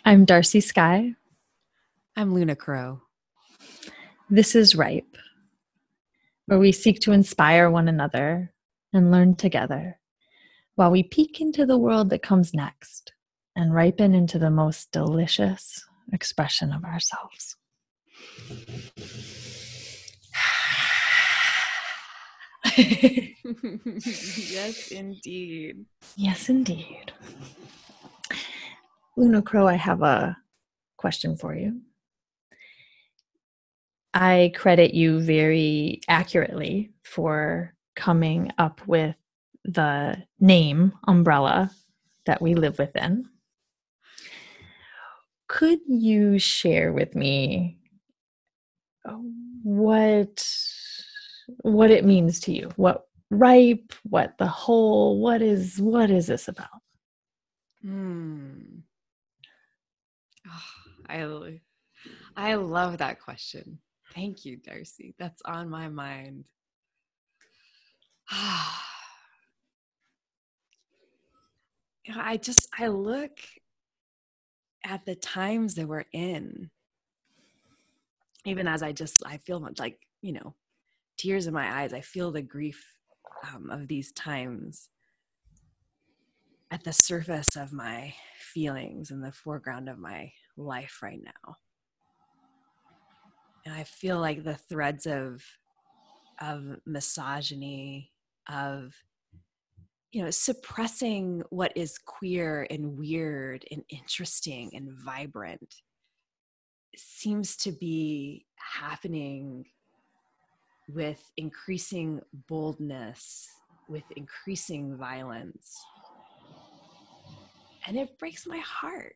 I'm Darcy Sky. I'm Luna Crow. This is Ripe, where we seek to inspire one another and learn together while we peek into the world that comes next and ripen into the most delicious expression of ourselves. Yes, indeed. Yes, indeed. Luna Crow, I have a question for you. I credit you very accurately for coming up with the name umbrella that we live within. Could you share with me what it means to you? What ripe, what the whole, what is this about? Oh, I love that question. Thank you, Darcy. That's on my mind. I look at the times that we're in, even as I feel like, tears in my eyes. I feel the grief of these times at the surface of my feelings in the foreground of my life right now. And I feel like the threads of misogyny, of suppressing what is queer and weird and interesting and vibrant seems to be happening with increasing boldness, with increasing violence. And it breaks my heart,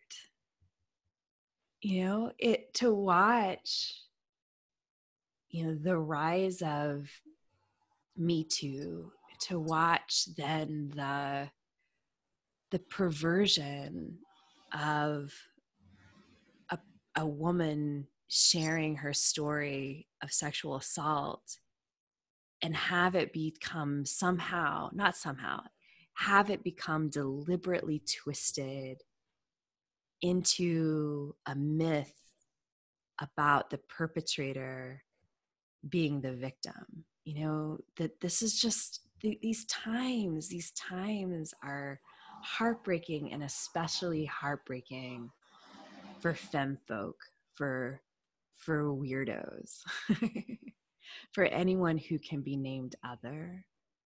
to watch, the rise of Me Too, to watch then the perversion of a woman sharing her story of sexual assault and have it become have it become deliberately twisted into a myth about the perpetrator being the victim. That this is just these times are heartbreaking, and especially heartbreaking for femme folk, for weirdos, for anyone who can be named other.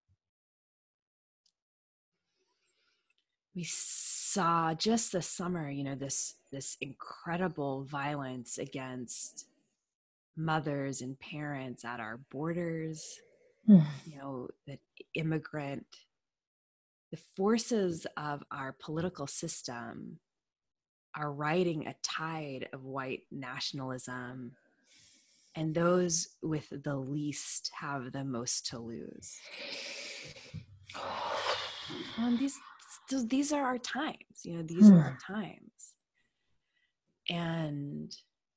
We saw just this summer, this incredible violence against mothers and parents at our borders, the forces of our political system are riding a tide of white nationalism, and those with the least have the most to lose. These are our times, these are our times. And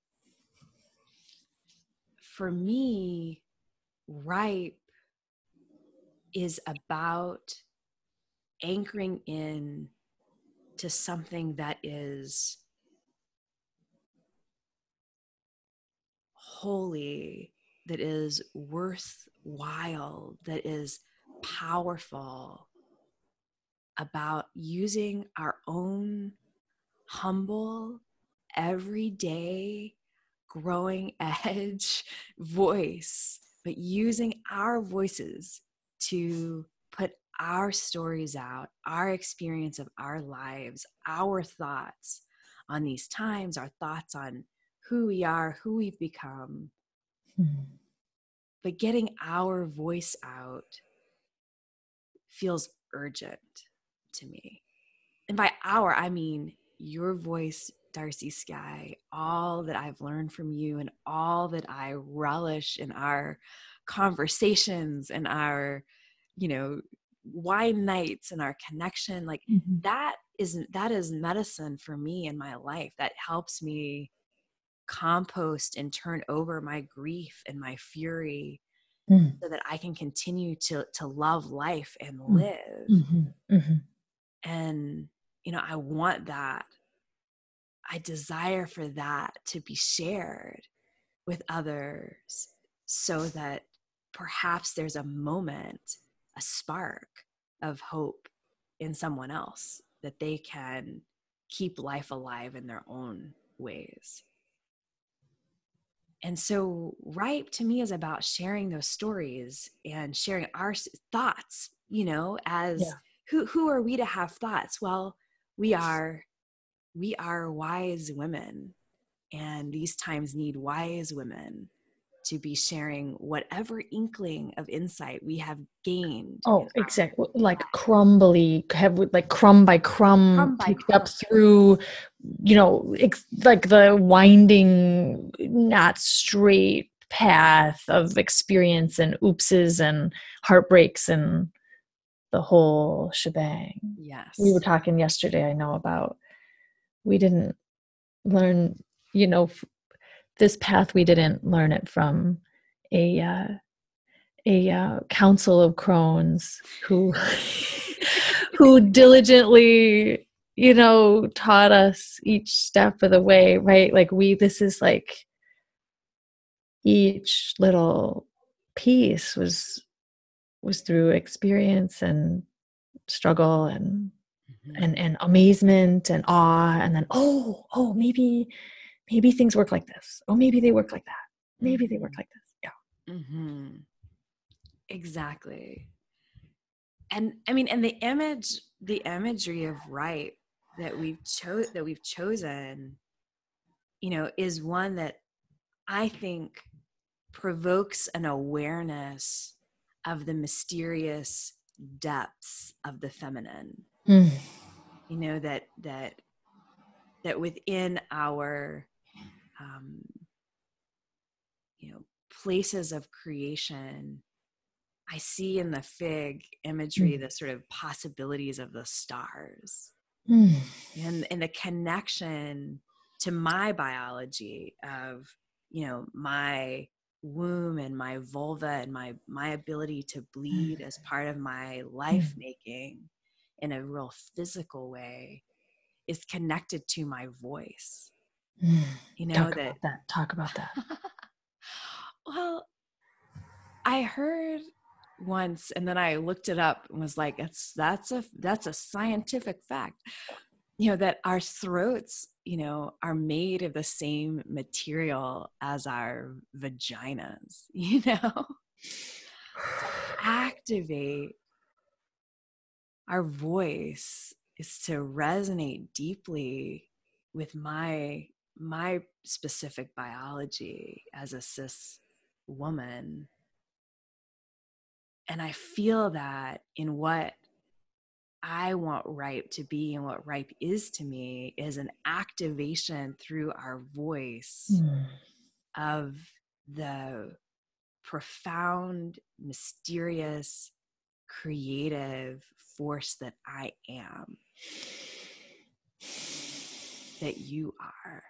for me, Ripe is about anchoring in to something that is holy, that is worthwhile, that is powerful, about using our own humble, everyday, growing edge voice, but using our voices to put our stories out, our experience of our lives, our thoughts on these times, our thoughts on who we are, who we've become. But getting our voice out feels urgent to me. And by our, I mean your voice, Darcy Sky, all that I've learned from you and all that I relish in our conversations and our, wine nights and our connection. Like that is medicine for me in my life. That helps me compost and turn over my grief and my fury so that I can continue to love life and live. And, I want that. I desire for that to be shared with others so that perhaps there's a moment, a spark of hope in someone else that they can keep life alive in their own ways. And so Ripe to me is about sharing those stories and sharing our thoughts, as who are we to have thoughts? Well, we are wise women, and these times need wise women to be sharing whatever inkling of insight we have gained. Oh, exactly. Like crumbly, like crumb by crumb, picked up through, like the winding, not straight path of experience and oopses and heartbreaks and the whole shebang. Yes. We were talking yesterday, I know, about we didn't learn, this path, we didn't learn it from a council of crones who who diligently taught us each step of the way, right? Like this is like each little piece was through experience and struggle and and amazement and awe, and then maybe things work like this, maybe they work like that, maybe they work like this. Mm-hmm. Exactly. And I mean, and the imagery of Ripe that we've chosen, is one that I think provokes an awareness of the mysterious depths of the feminine. That within our places of creation, I see in the fig imagery the sort of possibilities of the stars, and the connection to my biology of my womb and my vulva and my ability to bleed as part of my life making in a real physical way is connected to my voice. Talk about that. Well, I heard once, and then I looked it up and was like, that's a scientific fact, that our throats, are made of the same material as our vaginas, to activate our voice is to resonate deeply with my specific biology as a cis woman. And I feel that in what I want Ripe to be and what Ripe is to me is an activation through our voice of the profound, mysterious, creative force that I am, that you are.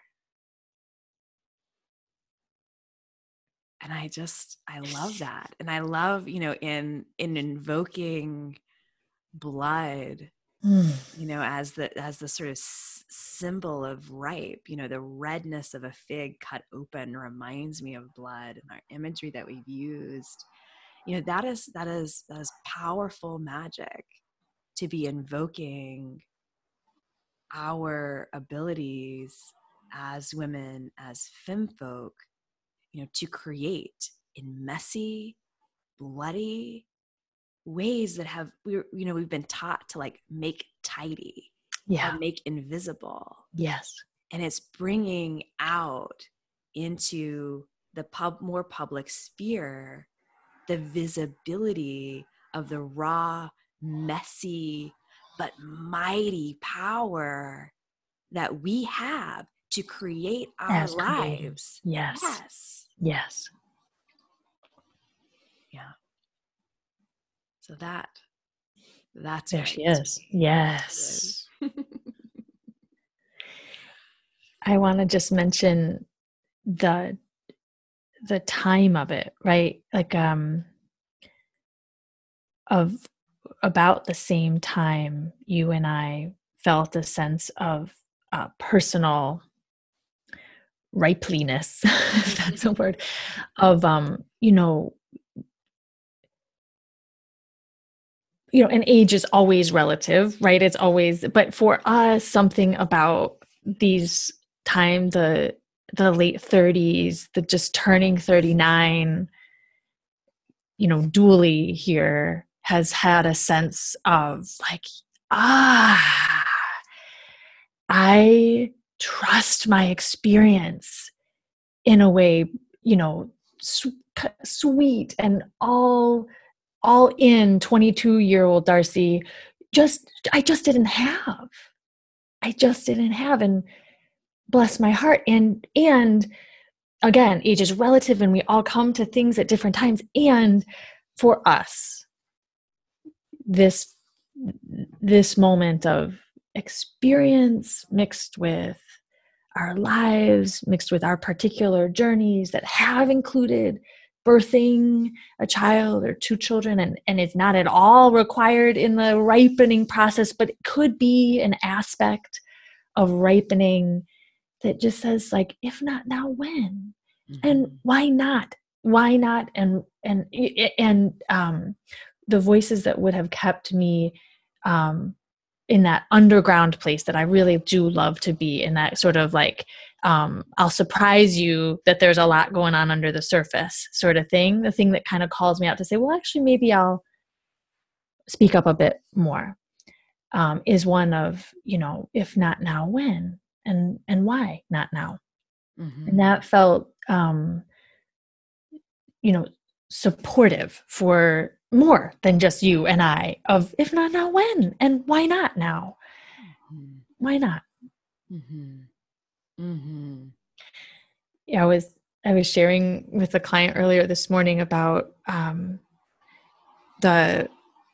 And I love that. And I love, in invoking blood, as the sort of symbol of Ripe, the redness of a fig cut open reminds me of blood, and our imagery that we've used, that is powerful magic, to be invoking our abilities as women, as femfolk, to create in messy, bloody ways that we've been taught to like make tidy, or make invisible. Yes. And it's bringing out into the more public sphere the visibility of the raw, messy, but mighty power that we have to create our lives. Yes. Yeah. So that's there right. She is. Yes. I want to just mention the time of it, right? Like of about the same time you and I felt a sense of personal ripeliness, if that's a word, of, you know, and age is always relative, right? It's always, but for us, something about these time, the late 30s, the just turning 39, dually here has had a sense of like, I trust my experience in a way, sweet and all in 22-year-old Darcy, I just didn't have. And bless my heart. And again, age is relative and we all come to things at different times. And for us, this moment of experience mixed with our lives, mixed with our particular journeys that have included birthing a child or two children, and it's not at all required in the ripening process, but it could be an aspect of ripening that just says like, if not now, when? Mm-hmm. And why not? And the voices that would have kept me in that underground place that I really do love to be, in that sort of like, I'll surprise you that there's a lot going on under the surface sort of thing. The thing that kind of calls me out to say, well, actually, maybe I'll speak up a bit more, is one of, if not now, when? And why not now? Mm-hmm. And that felt, supportive for more than just you and I, of if not now, when? And why not now? Mm-hmm. Why not? Mm-hmm. Mm-hmm. Yeah, I was sharing with a client earlier this morning about the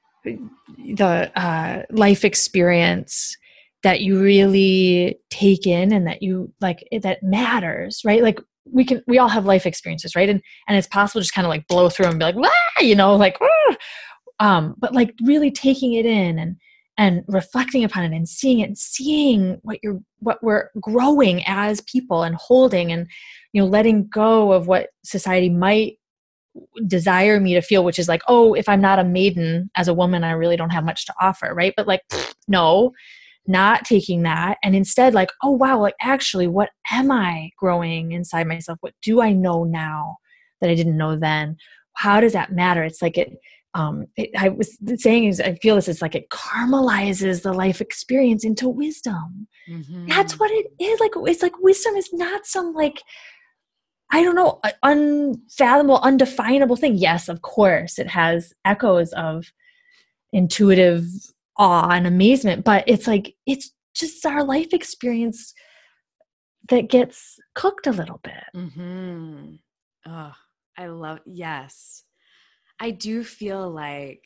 life experience that you really take in and that you like, that matters, right? Like we all have life experiences, right? And it's possible to just kind of like blow through and be like, wah! Like, but like really taking it in and reflecting upon it and seeing it and seeing what we're growing as people and holding and, letting go of what society might desire me to feel, which is like, oh, if I'm not a maiden as a woman, I really don't have much to offer, right? But like, no, not taking that, and instead like, oh wow, like actually, what am I growing inside myself? What do I know now that I didn't know then? How does that matter? It's like I was saying is, I feel this is like it caramelizes the life experience into wisdom. Mm-hmm. That's what it is. Like, it's like wisdom is not some like, I don't know, unfathomable, undefinable thing. Yes, of course, it has echoes of intuitive awe and amazement, but it's like, it's just our life experience that gets cooked a little bit. Mm-hmm. Oh, I love, yes. I do feel like,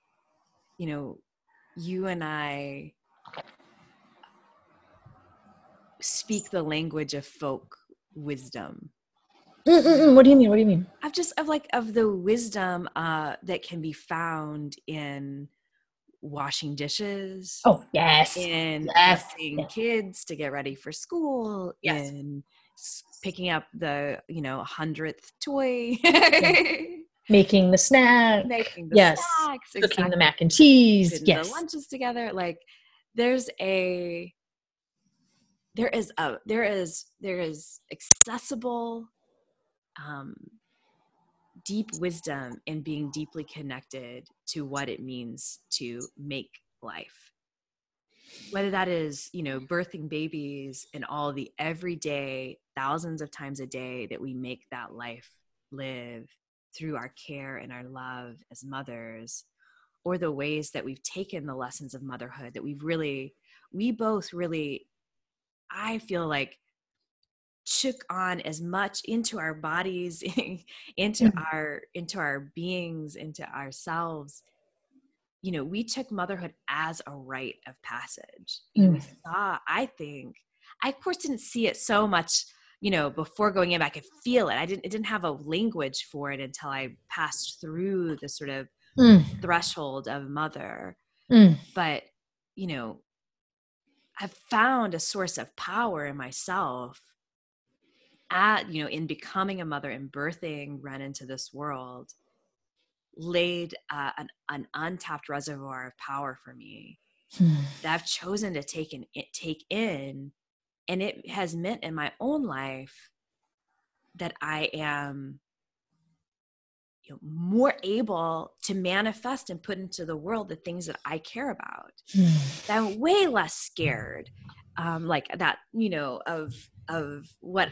you and I speak the language of folk wisdom. What do you mean? Of the wisdom that can be found in washing dishes. Oh, yes. In dressing kids to get ready for school. Yes. In picking up the 100th toy. Making the snack. Snacks. Cooking exactly. The mac and cheese. Putting the lunches together. Like there is accessible deep wisdom in being deeply connected to what it means to make life. Whether that is, birthing babies and all the everyday, thousands of times a day that we make that life live through our care and our love as mothers, or the ways that we've taken the lessons of motherhood that we both really, I feel like, took on as much into our bodies, into our beings, into ourselves. We took motherhood as a rite of passage. We saw, I of course didn't see it so much, before going in, but I could feel it. It didn't have a language for it until I passed through the sort of threshold of mother. But, I've found a source of power in myself in becoming a mother and birthing Ren into this world, laid an untapped reservoir of power for me that I've chosen to take in. And it has meant in my own life that I am more able to manifest and put into the world the things that I care about. That I'm way less scared, like that, of what,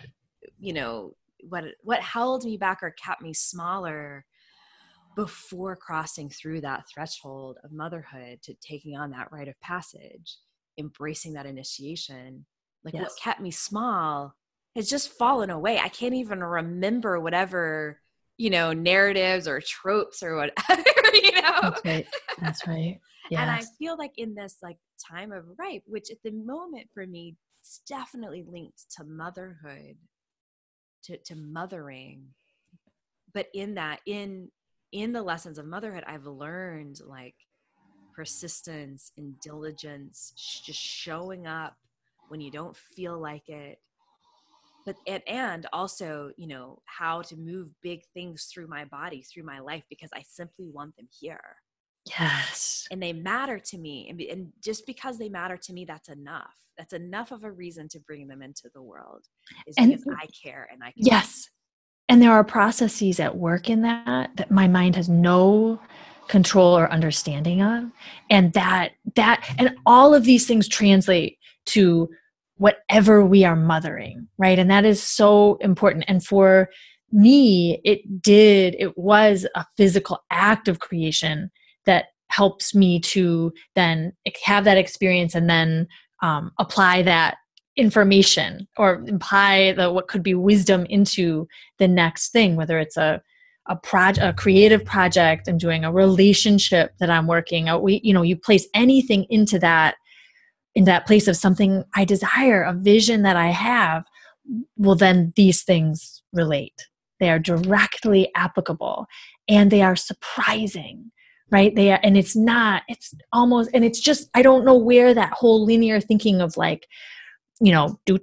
what held me back or kept me smaller before crossing through that threshold of motherhood to taking on that rite of passage, embracing that initiation. Like Yes. what kept me small has just fallen away. I can't even remember whatever, narratives or tropes or whatever, That's right. That's right. Yes. And I feel like in this like time of ripe, which at the moment for me, it's definitely linked to motherhood, to mothering. But in that, in the lessons of motherhood, I've learned like persistence and diligence, just showing up when you don't feel like it. But and also, how to move big things through my body, through my life, because I simply want them here. Yes. And they matter to me. And just because they matter to me, that's enough. That's enough of a reason to bring them into the world, is because I care and I can. Yes. And there are processes at work in that my mind has no control or understanding of. And that and all of these things translate to whatever we are mothering, right? And that is so important. And for me, it was a physical act of creation that helps me to then have that experience and then apply that information or imply what could be wisdom into the next thing, whether it's a creative project I'm doing, a relationship that I'm working out. You place anything into that, in that place of something I desire, a vision that I have, well, then these things relate. They are directly applicable and they are surprising, right? They are, and it's almost, and it's just, I don't know where that whole linear thinking of like, you got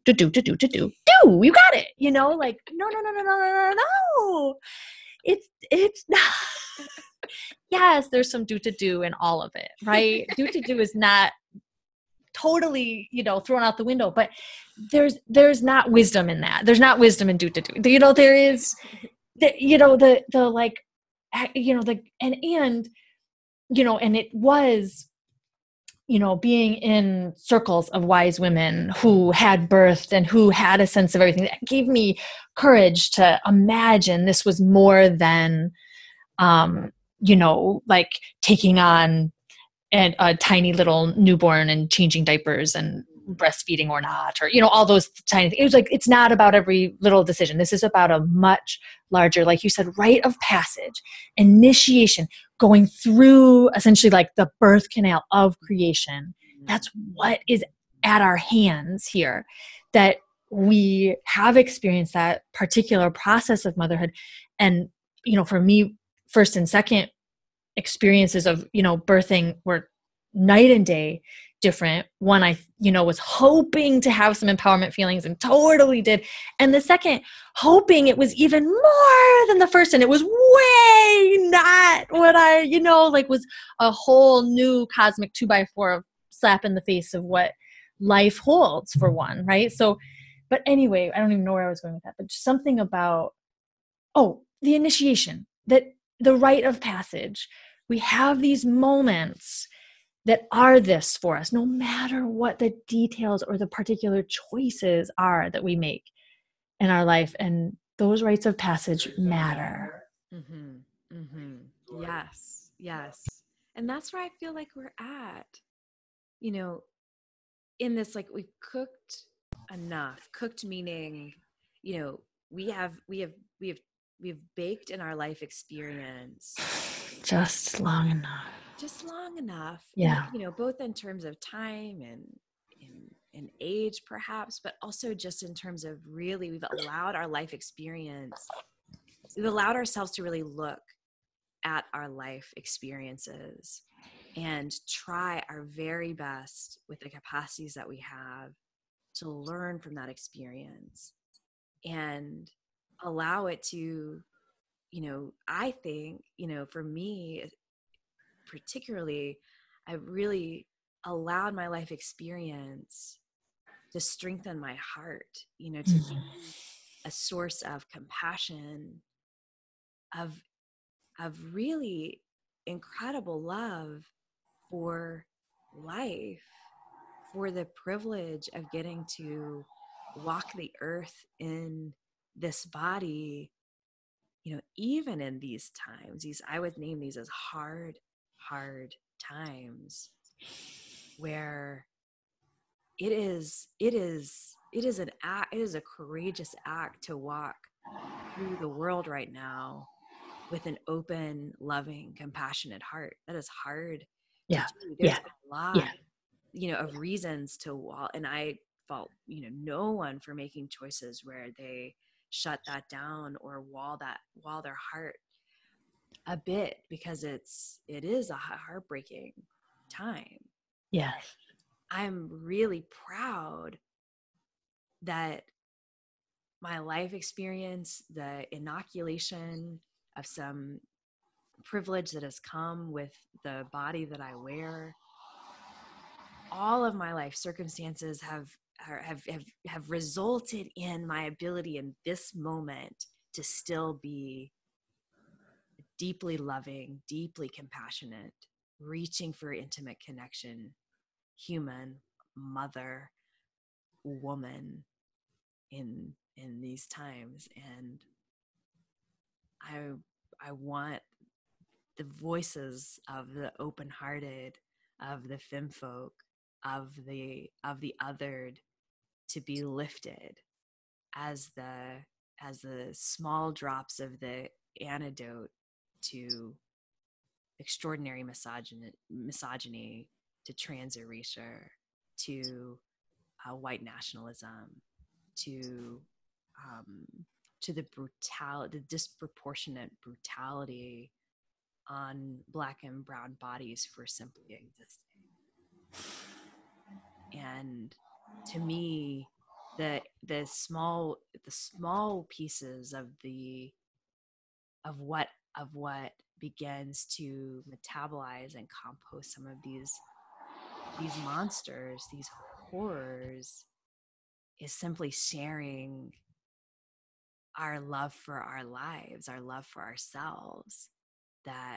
it, like, no. It's not. Yes, there's some do in all of it, right? Do is not totally, thrown out the window, but there's not wisdom in that. There's not wisdom in do. There is the like, and it was, being in circles of wise women who had birthed and who had a sense of everything, that gave me courage to imagine this was more than, like taking on a tiny little newborn and changing diapers and breastfeeding or not, or, all those tiny things. It was like, it's not about every little decision. This is about a much larger, like you said, rite of passage, initiation, going through essentially like the birth canal of creation. That's what is at our hands here, that we have experienced that particular process of motherhood. And, for me, first and second experiences of, birthing were night and day different. One, I, was hoping to have some empowerment feelings and totally did. And the second, hoping it was even more than the first. And it was way not what I, like was a whole new cosmic 2x4 of slap in the face of what life holds for one. Right. So, but anyway, I don't even know where I was going with that, but just something about, the initiation, that the rite of passage. We have these moments that are this for us, no matter what the details or the particular choices are that we make in our life. And those rites of passage matter. Mm-hmm. Mm-hmm. Yes. Yes. And that's where I feel like we're at, in this, like, we've cooked enough. Cooked meaning, we have baked in our life experience Just long enough. Yeah. Both in terms of time and in age perhaps, but also just in terms of really, we've allowed our life experience, we've allowed ourselves to really look at our life experiences and try our very best with the capacities that we have to learn from that experience and allow it to, I think, for me particularly, I've really allowed my life experience to strengthen my heart, to be a source of compassion, of really incredible love for life, for the privilege of getting to walk the earth in this body, even in these times, I would name these as hard times, where it is an act, it is a courageous act to walk through the world right now with an open, loving, compassionate heart. That is hard to do. There's a lot, of reasons to wall, and I fault, no one for making choices where they shut that down or wall their heart a bit, because it is a heartbreaking time. Yes. I'm really proud that my life experience, the inoculation of some privilege that has come with the body that I wear, all of my life circumstances have resulted in my ability in this moment to still be deeply loving, deeply compassionate, reaching for intimate connection, human, mother, woman in these times. And I want the voices of the open-hearted, of the femfolk, of the othered to be lifted as the small drops of the antidote to extraordinary misogyny, to trans erasure, to white nationalism, to the disproportionate brutality on Black and brown bodies for simply existing. And to me, the small pieces of what begins to metabolize and compost some of these monsters, these horrors, is simply sharing our love for our lives, our love for ourselves, that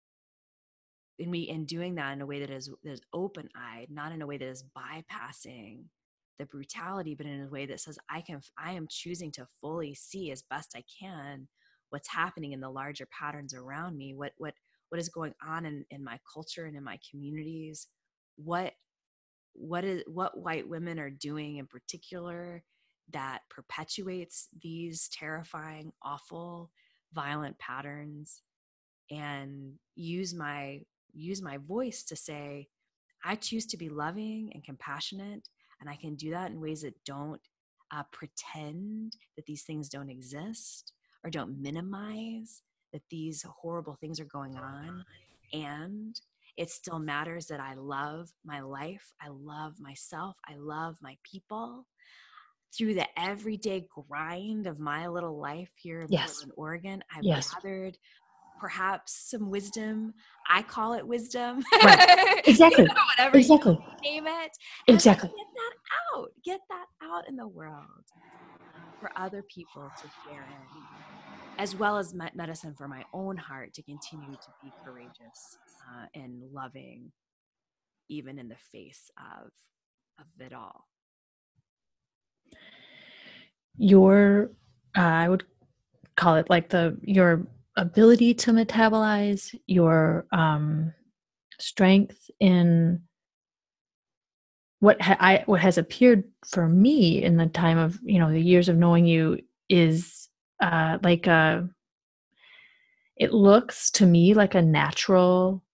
in doing that in a way that is open-eyed, not in a way that is bypassing the brutality, but in a way that says, I am choosing to fully see as best I can what's happening in the larger patterns around me, what is going on in my culture and in my communities, what white women are doing in particular that perpetuates these terrifying, awful, violent patterns, and use my voice to say, I choose to be loving and compassionate, and I can do that in ways that don't pretend that these things don't exist, or don't minimize that these horrible things are going on. And it still matters that I love my life, I love myself, I love my people through the everyday grind of my little life here in Portland, Oregon. I've gathered perhaps some wisdom. I call it wisdom. Right. Exactly. Whatever you name it. And exactly. Get that out in the world for other people to share in, as well as medicine for my own heart to continue to be courageous and loving, even in the face of it all. Your, I would call it like your ability to metabolize, your strength in what has appeared for me in the time of, the years of knowing you is it looks to me like a natural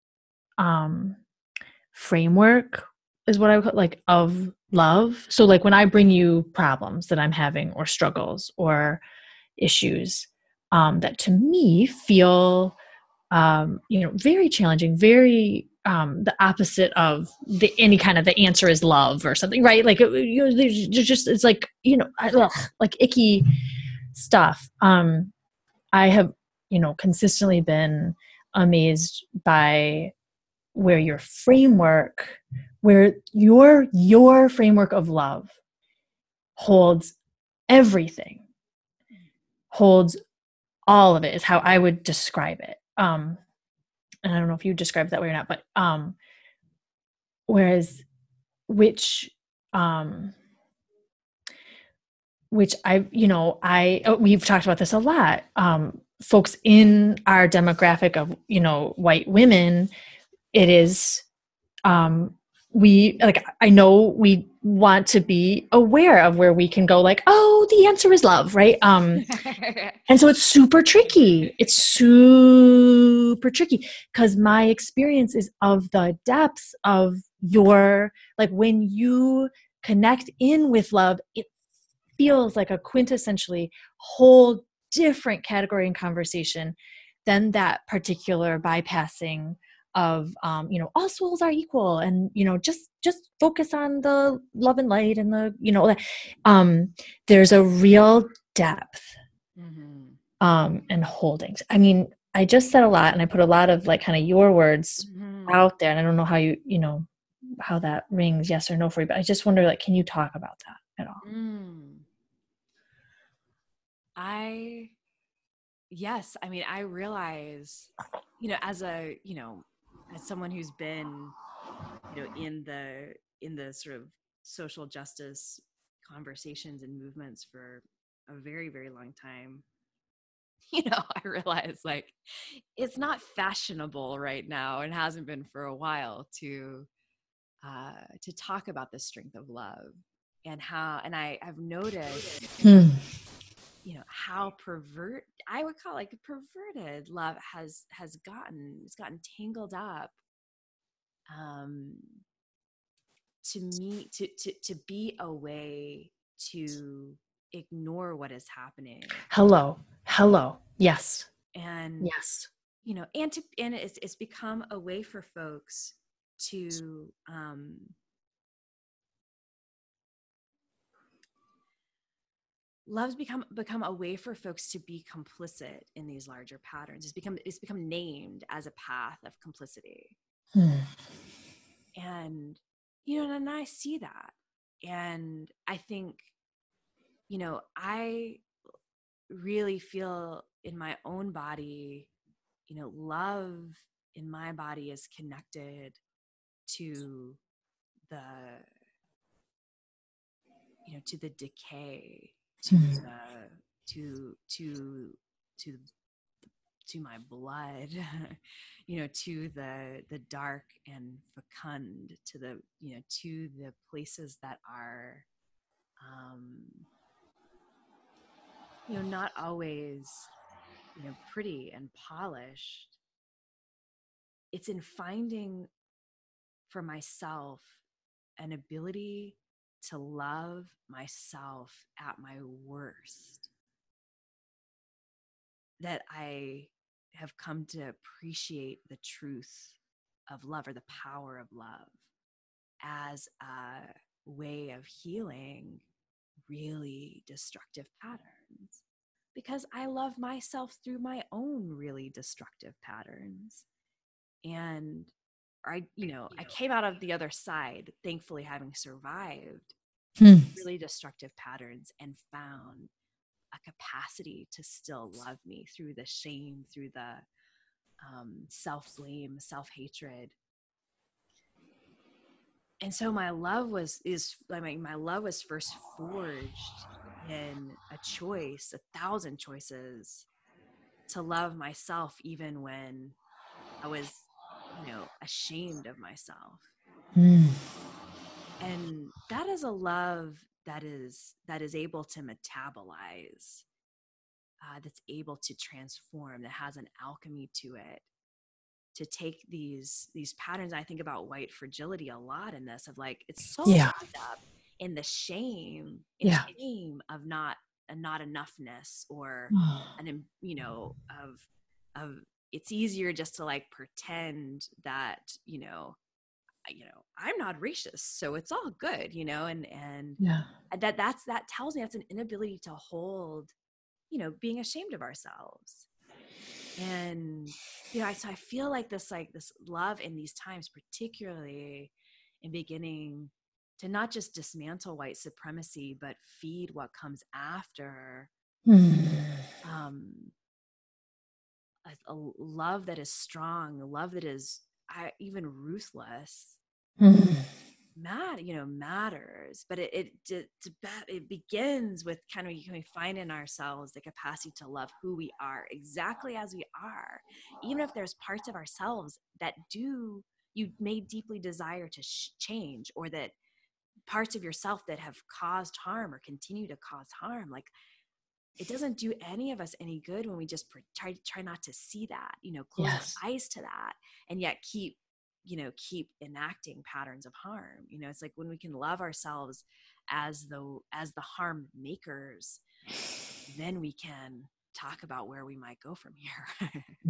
framework is what I would call, like, of love. So like when I bring you problems that I'm having, or struggles or issues that to me feel very challenging, very the opposite of the any kind of the answer is love or something, right? Like there's just it's like like icky stuff. I have consistently been amazed by where your framework of love holds everything, holds all of it, is how I would describe it. And I don't know if you describe it that way or not, but whereas which we've talked about this a lot. Folks in our demographic of white women, it is I know we want to be aware of where we can go, like, oh, the answer is love, right? And so it's super tricky. It's super tricky because my experience is of the depths of your, like, when you connect in with love, it feels like a quintessentially whole different category and conversation than that particular bypassing of all souls are equal, and just focus on the love and light and there's a real depth and holdings. I mean, I just said a lot and I put a lot of like kind of your words out there, and I don't know how how that rings yes or no for you, but I just wonder, like, can you talk about that at all? Yes. I mean, I realize, as someone who's been, in the sort of social justice conversations and movements for a very, very long time, I realize, like, it's not fashionable right now and hasn't been for a while to talk about the strength of love and I've noticed, how I would call it, like, perverted love has gotten tangled up, to be a way to ignore what is happening. Hello. Yes. And yes. And it's become a way for folks to love's become a way for folks to be complicit in these larger patterns. It's become named as a path of complicity. And and I see that, and I think I really feel in my own body, love in my body is connected to the to the decay, to my blood, to the dark and fecund, to the to the places that are not always pretty and polished. It's in finding for myself an ability to love myself at my worst that I have come to appreciate the truth of love, or the power of love, as a way of healing really destructive patterns, because I love myself through my own really destructive patterns. And I came out of the other side, thankfully, having survived really destructive patterns, and found a capacity to still love me through the shame, through the self-blame, self-hatred. And so my love was first forged in a choice, 1,000 choices, to love myself even when I was, ashamed of myself. And that is a love that is able to metabolize, that's able to transform, that has an alchemy to it, to take these patterns. I think about white fragility a lot in this, of like, it's so wrapped up in the shame of not enoughness, or of it's easier just to like pretend that, I'm not racist, so it's all good, and Yeah. that tells me that's an inability to hold, being ashamed of ourselves. And, so I feel like this love in these times, particularly in beginning to not just dismantle white supremacy, but feed what comes after. A love that is strong, a love that is even ruthless, matters. But it begins with can we find in ourselves the capacity to love who we are exactly as we are, even if there's parts of ourselves that you may deeply desire to change, or that parts of yourself that have caused harm or continue to cause harm. Like, it doesn't do any of us any good when we just try not to see that, close our eyes to that, and yet keep enacting patterns of harm. It's like when we can love ourselves as the harm makers, then we can talk about where we might go from here.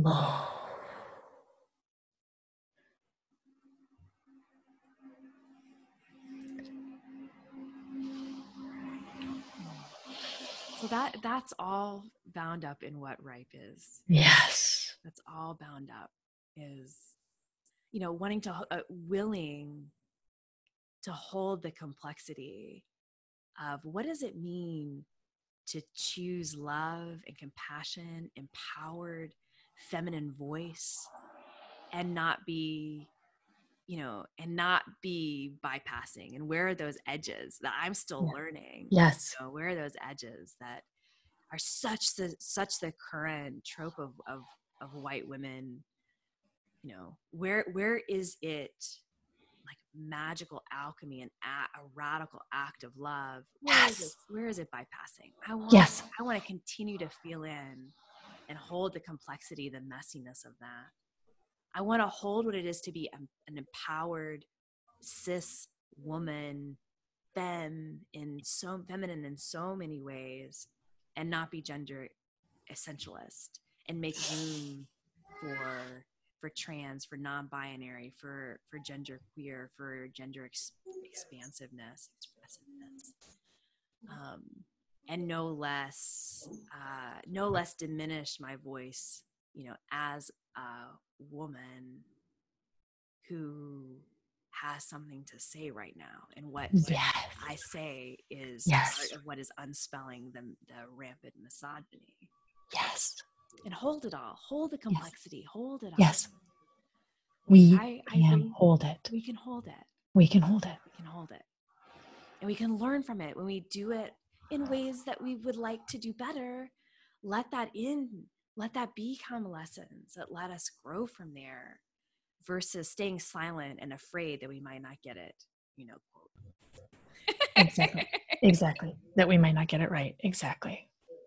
So that's all bound up in what ripe is. Yes. That's all bound up is, wanting to, willing to hold the complexity of what does it mean to choose love and compassion, empowered feminine voice, and not be bypassing. And where are those edges that I'm still learning? Yes. Where are those edges that are such the current trope of white women? Where is it like magical alchemy and a radical act of love? Where is it bypassing? I want to continue to feel in and hold the complexity, the messiness of that. I want to hold what it is to be an empowered cis woman, feminine in so many ways, and not be gender essentialist, and make room for trans, for non-binary, for gender queer, for gender expressiveness, and no less diminish my voice, as a woman who has something to say right now, and what I say is part of what is unspelling the rampant misogyny. Yes. And hold it all. Hold the complexity. Hold it all. Yes. We can hold it. We can hold it. We can hold it. We can hold it. And we can learn from it when we do it in ways that we would like to do better. Let that in. Let that become lessons that let us grow from there, versus staying silent and afraid that we might not get it, quote. Exactly. That we might not get it right. Exactly.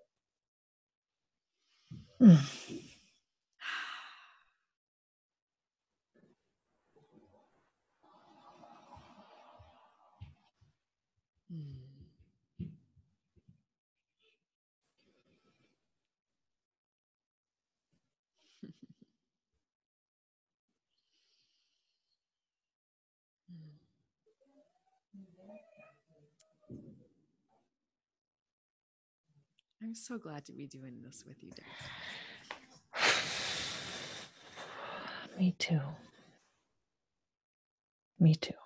I'm so glad to be doing this with you, Des. Me too. Me too.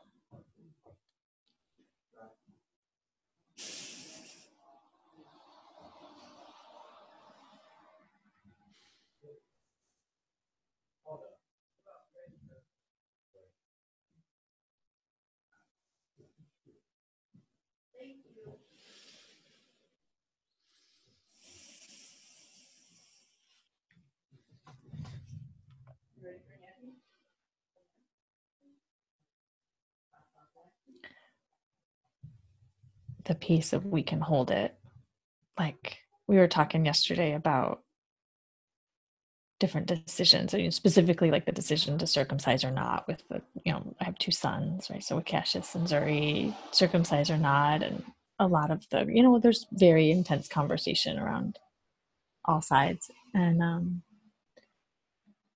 The piece of we can hold it. Like we were talking yesterday about different decisions, specifically like the decision to circumcise or not with the, I have 2 sons, right? So with Cassius and Zuri, circumcise or not. And a lot of the, there's very intense conversation around all sides. And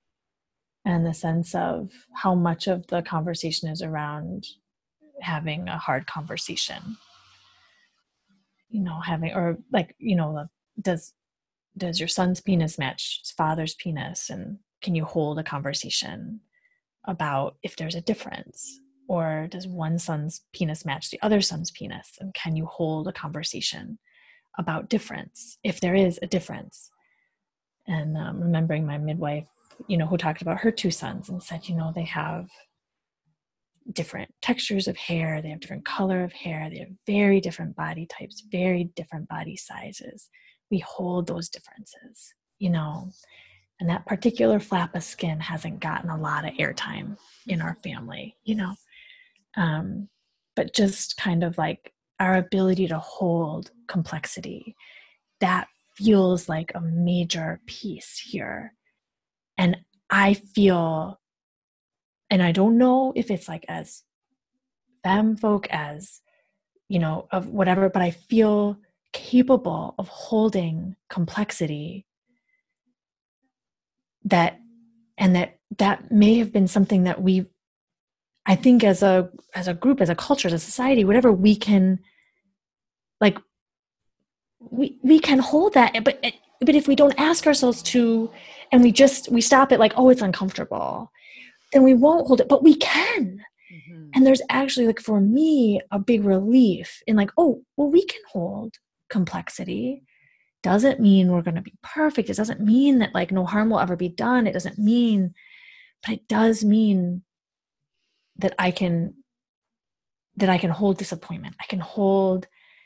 and the sense of how much of the conversation is around having a hard conversation, having, or like, does your son's penis match his father's penis, and can you hold a conversation about if there's a difference? Or does one son's penis match the other son's penis, and can you hold a conversation about difference if there is a difference? And remembering my midwife, who talked about her two sons and said, they have different textures of hair, they have different color of hair, they have very different body types, very different body sizes. We hold those differences, and that particular flap of skin hasn't gotten a lot of airtime in our family, but just kind of like our ability to hold complexity, that feels like a major piece here. And I feel, and I don't know if it's like as femme folk, as, of whatever, but I feel capable of holding complexity that may have been something that I think as a group, as a culture, as a society, whatever, we can, like, we can hold that, but if we don't ask ourselves to, and we stop it like, oh, it's uncomfortable, then we won't hold it, but we can. Mm-hmm. And there's actually, like, for me, a big relief in like, oh, well, we can hold complexity. Doesn't mean we're going to be perfect. It doesn't mean that like no harm will ever be done. It doesn't mean, but it does mean that I can hold disappointment. I can hold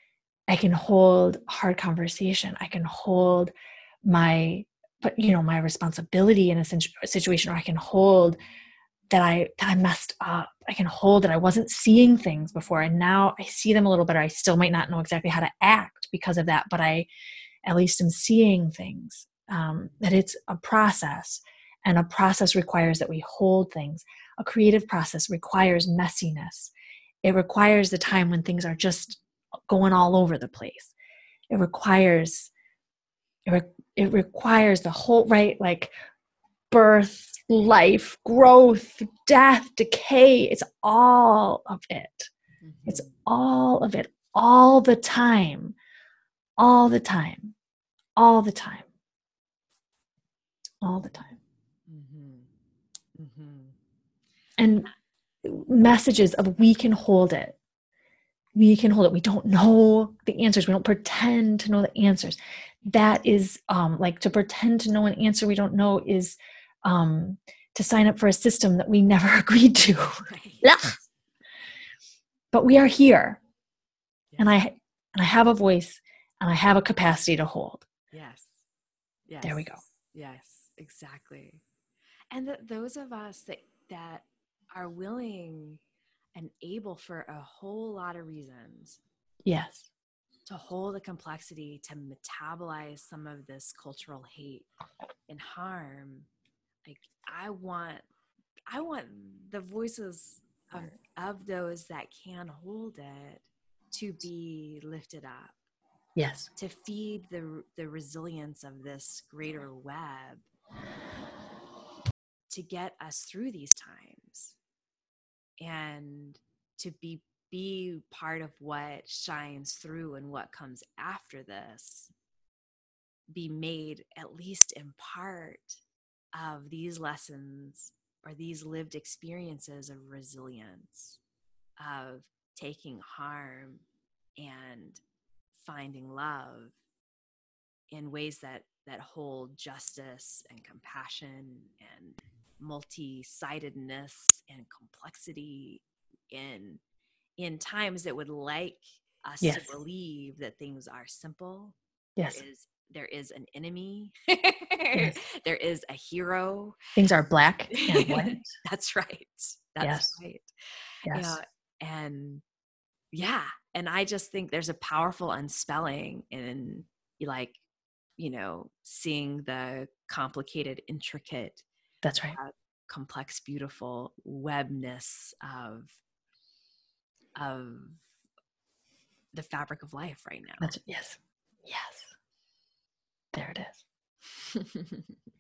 hard conversation. I can hold my responsibility in a situation, or I can hold that I messed up. I can hold that I wasn't seeing things before, and now I see them a little better. I still might not know exactly how to act because of that, but I at least am seeing things. That it's a process, and a process requires that we hold things. A creative process requires messiness. It requires the time when things are just going all over the place. It requires the whole, right? Like birth, life, growth, death, decay. It's all of it. Mm-hmm. It's all of it, all the time, all the time, all the time, all the time. Mm-hmm. Mm-hmm. And messages of we can hold it. We can hold it. We don't know the answers. We don't pretend to know the answers. That is like, to pretend to know an answer we don't know is to sign up for a system that we never agreed to. Right. But we are here. Yes. And I have a voice, and I have a capacity to hold. Yes. Yes. There we go. Yes, exactly. And those of us that are willing and able, for a whole lot of reasons, yes, to hold the complexity, to metabolize some of this cultural hate and harm. Like, I want the voices of those that can hold it to be lifted up. Yes. To feed the resilience of this greater web, to get us through these times, and to be part of what shines through and what comes after this, be made at least in part of these lessons or these lived experiences of resilience, of taking harm and finding love in ways that hold justice and compassion and multi-sidedness and complexity in times that would like us yes. to believe that things are simple. Yes. There is an enemy. Yes. There is a hero. Things are black and white. That's right. That's right. Yes. And yeah. And I just think there's a powerful unspelling in, like, seeing the complicated, intricate, that's right, complex, beautiful webness of the fabric of life right now. Yes. There it is.